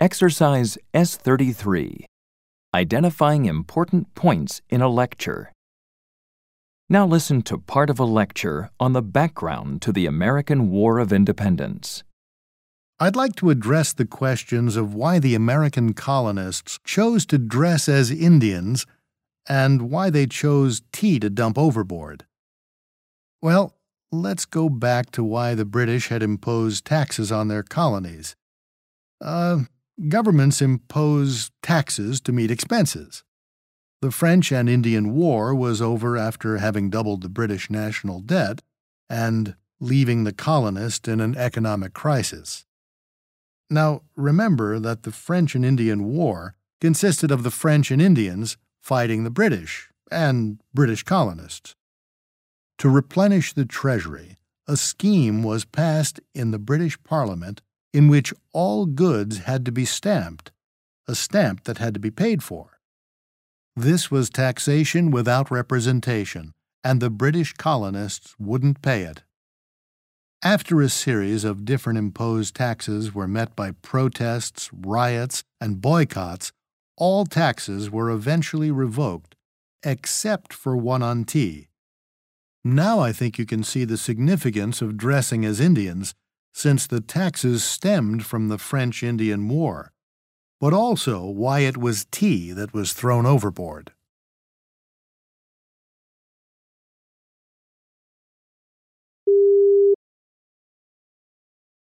Exercise S33. Identifying important points in a lecture. Now listen to part of a lecture on the background to the American War of Independence. I'd like to address the questions of why the American colonists chose to dress as Indians and why they chose tea to dump overboard. Well, let's go back to why the British had imposed taxes on their colonies. Governments impose taxes to meet expenses. The French and Indian War was over after having doubled the British national debt and leaving the colonists in an economic crisis. Now, remember that the French and Indian War consisted of the French and Indians fighting the British and British colonists. To replenish the treasury, a scheme was passed in the British Parliament in which all goods had to be stamped, a stamp that had to be paid for. This was taxation without representation, and the British colonists wouldn't pay it. After a series of different imposed taxes were met by protests, riots, and boycotts, all taxes were eventually revoked, except for one on tea. Now I think you can see the significance of dressing as Indians, since the taxes stemmed from the French-Indian War, but also why it was tea that was thrown overboard.